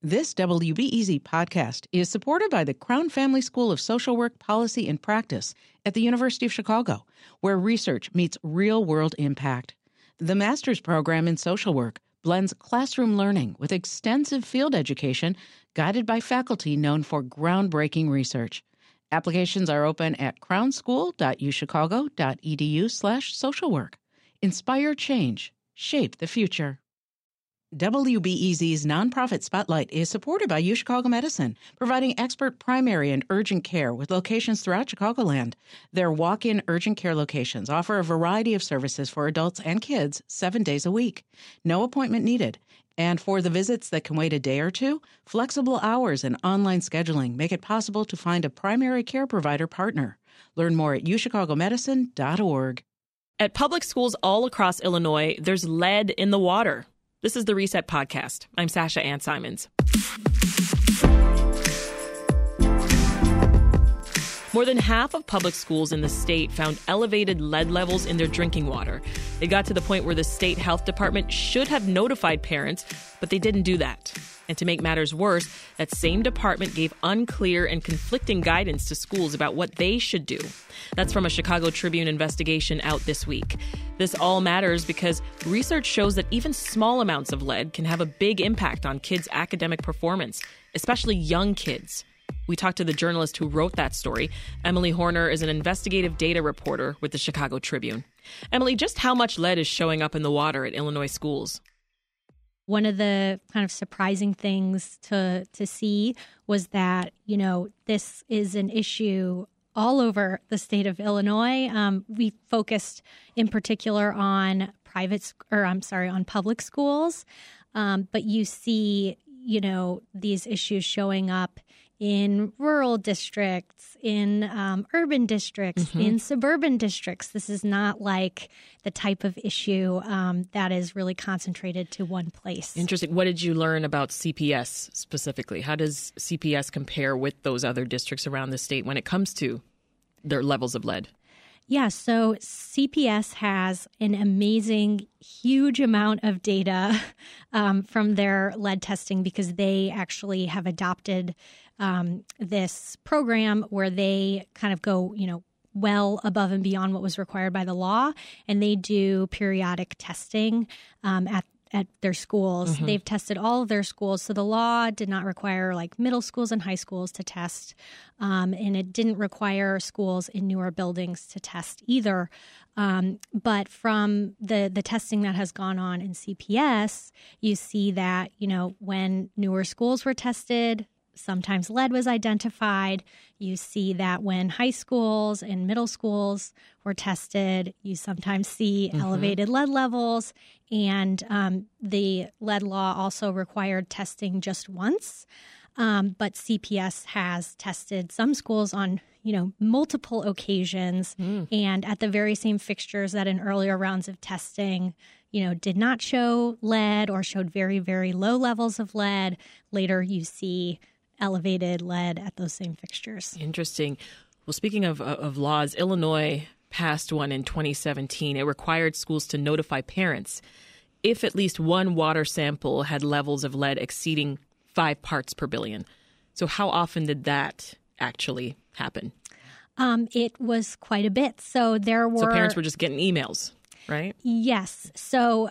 This WBEZ podcast is supported by the Crown Family School of Social Work, Policy, and Practice at the University of Chicago, where research meets real-world impact. The master's program in social work blends classroom learning with extensive field education guided by faculty known for groundbreaking research. Applications are open at crownschool.uchicago.edu/socialwork. Inspire change. Shape the future. WBEZ's Nonprofit Spotlight is supported by UChicago Medicine, providing expert primary and urgent care with locations throughout Chicagoland. Their walk-in urgent care locations offer a variety of services for adults and kids 7 days a week. No appointment needed. And for the visits that can wait a day or two, flexible hours and online scheduling make it possible to find a primary care provider partner. Learn more at uchicagomedicine.org. At public schools all across Illinois, there's lead in the water. This is the Reset Podcast. I'm Sasha Ann Simons. More than half of public schools in the state found elevated lead levels in their drinking water. It got to the point where the state health department should have notified parents, but they didn't do that. And to make matters worse, that same department gave unclear and conflicting guidance to schools about what they should do. That's from a Chicago Tribune investigation out this week. This all matters because research shows that even small amounts of lead can have a big impact on kids' academic performance, especially young kids. We talked to the journalist who wrote that story. Emily Horner is an investigative data reporter with the Chicago Tribune. Emily, just how much lead is showing up in the water at Illinois schools? One of the kind of surprising things to see was that, this is an issue all over the state of Illinois. We focused in particular on on public schools. But you see, these issues showing up in rural districts, in urban districts, in suburban districts. This is not like the type of issue that is really concentrated to one place. Interesting. What did you learn about CPS specifically? How does CPS compare with those other districts around the state when it comes to their levels of lead? Yeah, so CPS has an amazing, huge amount of data from their lead testing because they actually have adopted this program where they kind of go, well above and beyond what was required by the law, and they do periodic testing at their schools. Mm-hmm. They've tested all of their schools. So the law did not require middle schools and high schools to test. And it didn't require schools in newer buildings to test either. But from the testing that has gone on in CPS, you see that, when newer schools were tested, sometimes lead was identified. You see that when high schools and middle schools were tested, you sometimes see elevated lead levels. And the lead law also required testing just once. But CPS has tested some schools on, multiple occasions and at the very same fixtures that in earlier rounds of testing, did not show lead or showed very, very low levels of lead. Later, you see elevated lead at those same fixtures. Interesting. Well, speaking of laws, Illinois passed one in 2017. It required schools to notify parents if at least one water sample had levels of lead exceeding 5 parts per billion. So how often did that actually happen? It was quite a bit. So parents were just getting emails, right? Yes. So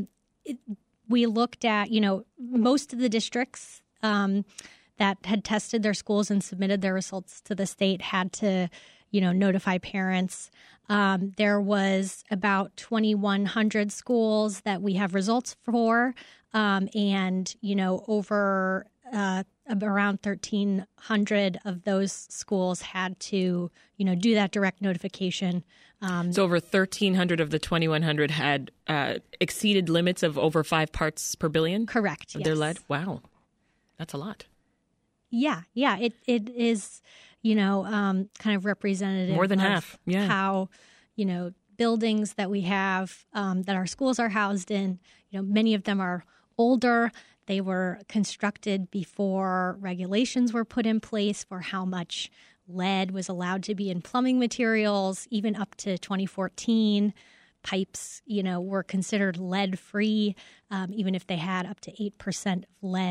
we looked at, most of the districts that had tested their schools and submitted their results to the state had to, notify parents. There was about 2,100 schools that we have results for, and, over around 1,300 of those schools had to, do that direct notification. So over 1,300 of the 2,100 had exceeded limits of over 5 parts per billion? Correct, of their lead? Wow. That's a lot. Yeah. It is, kind of representative. More than half. Yeah. How, buildings that we have that our schools are housed in, many of them are older. They were constructed before regulations were put in place for how much lead was allowed to be in plumbing materials. Even up to 2014, pipes, were considered lead-free, even if they had up to 8% of lead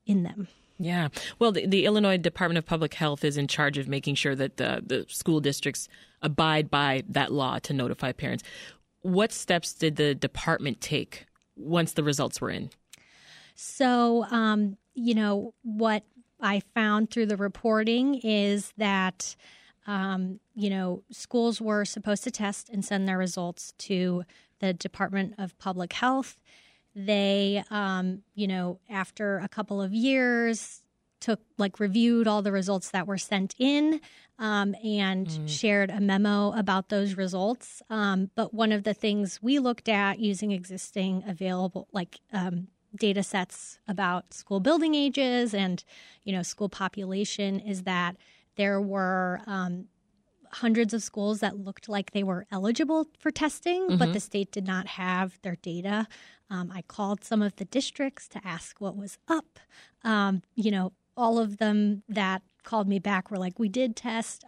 in them. Yeah. Well, the Illinois Department of Public Health is in charge of making sure that the school districts abide by that law to notify parents. What steps did the department take once the results were in? So, what I found through the reporting is that, schools were supposed to test and send their results to the Department of Public Health. They, after a couple of years, reviewed all the results that were sent in and shared a memo about those results. But one of the things we looked at using existing available, data sets about school building ages and, school population is that there were hundreds of schools that looked like they were eligible for testing, but the state did not have their data. I called some of the districts to ask what was up. All of them that called me back were like, we did test.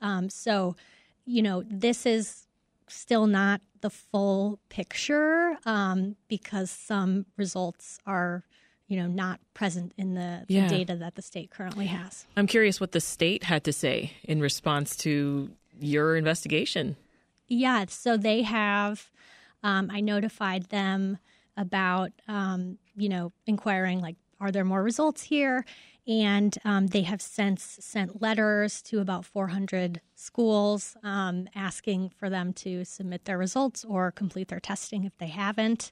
This is still not the full picture because some results are, not present in the data that the state currently has. I'm curious what the state had to say in response to your investigation. Yeah, so they have, I notified them about, inquiring, are there more results here? And they have since sent letters to about 400 schools asking for them to submit their results or complete their testing if they haven't.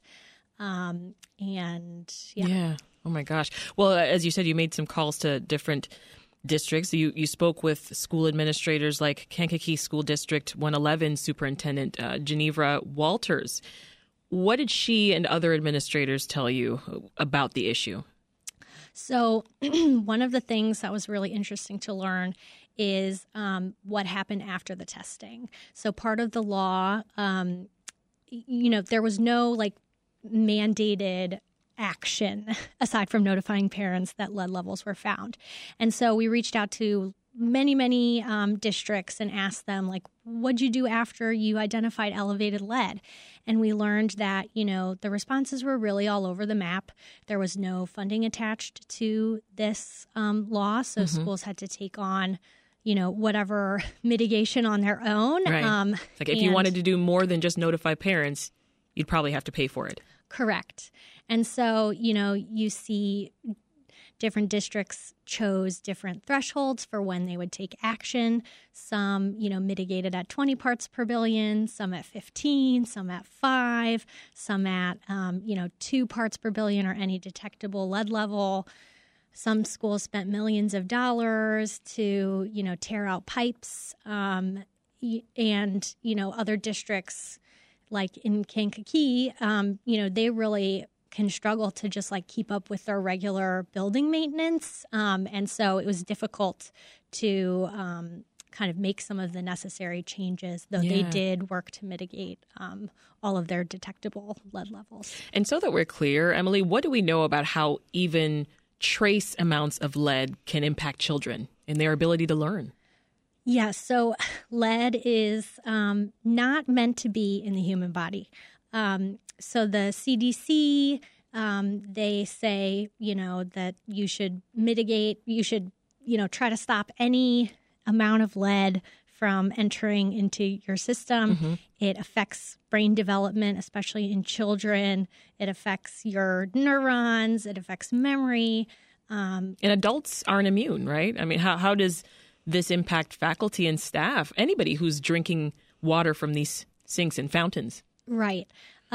Yeah. Oh, my gosh. Well, as you said, you made some calls to different districts. You spoke with school administrators like Kankakee School District 111 Superintendent Genevra Walters. What did she and other administrators tell you about the issue? So one of the things that was really interesting to learn is what happened after the testing. So part of the law, there was no mandated action aside from notifying parents that lead levels were found. And so we reached out to many districts and asked them, what'd you do after you identified elevated lead? And we learned that, the responses were really all over the map. There was no funding attached to this law, so schools had to take on, whatever mitigation on their own. Right. If you wanted to do more than just notify parents, you'd probably have to pay for it. Correct. And so, you see different districts chose different thresholds for when they would take action. Some, mitigated at 20 parts per billion, some at 15, some at 5, some at, 2 parts per billion or any detectable lead level. Some schools spent millions of dollars to, tear out pipes. And, other districts like in Kankakee, they really can struggle to just keep up with their regular building maintenance. And so it was difficult to kind of make some of the necessary changes, though they did work to mitigate all of their detectable lead levels. And so that we're clear, Emily, what do we know about how even trace amounts of lead can impact children and their ability to learn? Yeah, so lead is not meant to be in the human body. So the CDC, they say, that you should mitigate, try to stop any amount of lead from entering into your system. It affects brain development, especially in children. It affects your neurons. It affects memory. And adults aren't immune, right? I mean, how does this impact faculty and staff, anybody who's drinking water from these sinks and fountains? Right.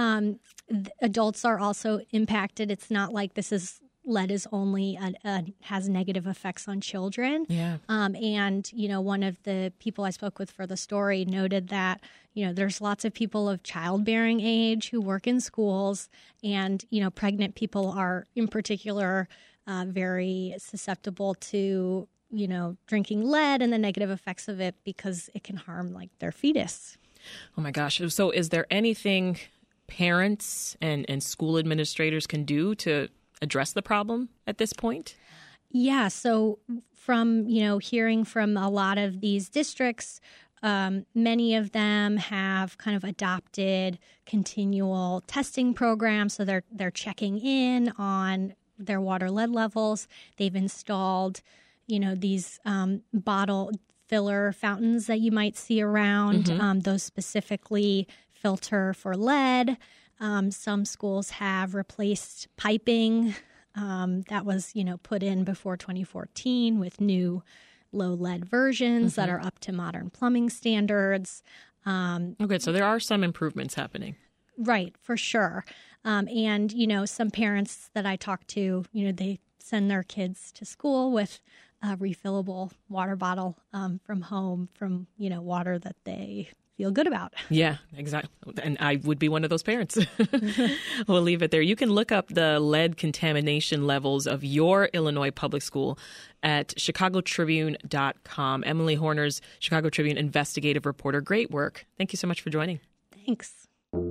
Adults are also impacted. It's not like lead is only has negative effects on children. Yeah. And, one of the people I spoke with for the story noted that, there's lots of people of childbearing age who work in schools, and, pregnant people are in particular very susceptible to, drinking lead and the negative effects of it because it can harm their fetus. Oh my gosh. So is there anything parents and school administrators can do to address the problem at this point? Yeah. So from, hearing from a lot of these districts, many of them have kind of adopted continual testing programs. So they're checking in on, their water lead levels. They've installed, these bottle filler fountains that you might see around. Those specifically filter for lead. Some schools have replaced piping that was, put in before 2014 with new low lead versions that are up to modern plumbing standards. Okay, so there are some improvements happening. Right, for sure. And, some parents that I talk to, they send their kids to school with a refillable water bottle from home from, water that they feel good about. Yeah, exactly. And I would be one of those parents. We'll leave it there. You can look up the lead contamination levels of your Illinois public school at chicagotribune.com. Emily Horner's Chicago Tribune investigative reporter. Great work. Thank you so much for joining. Thanks.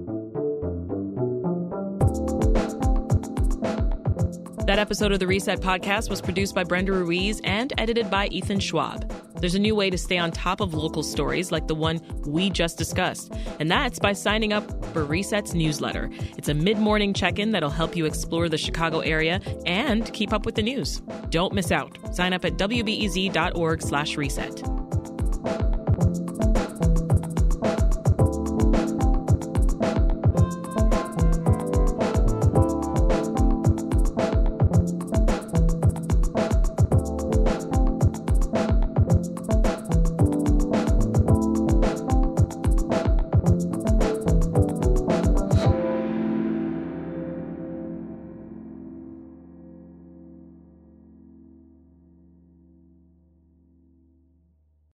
That episode of the Reset Podcast was produced by Brenda Ruiz and edited by Ethan Schwab. There's a new way to stay on top of local stories like the one we just discussed, and that's by signing up for Reset's newsletter. It's a mid-morning check-in that'll help you explore the Chicago area and keep up with the news. Don't miss out. Sign up at wbez.org/reset.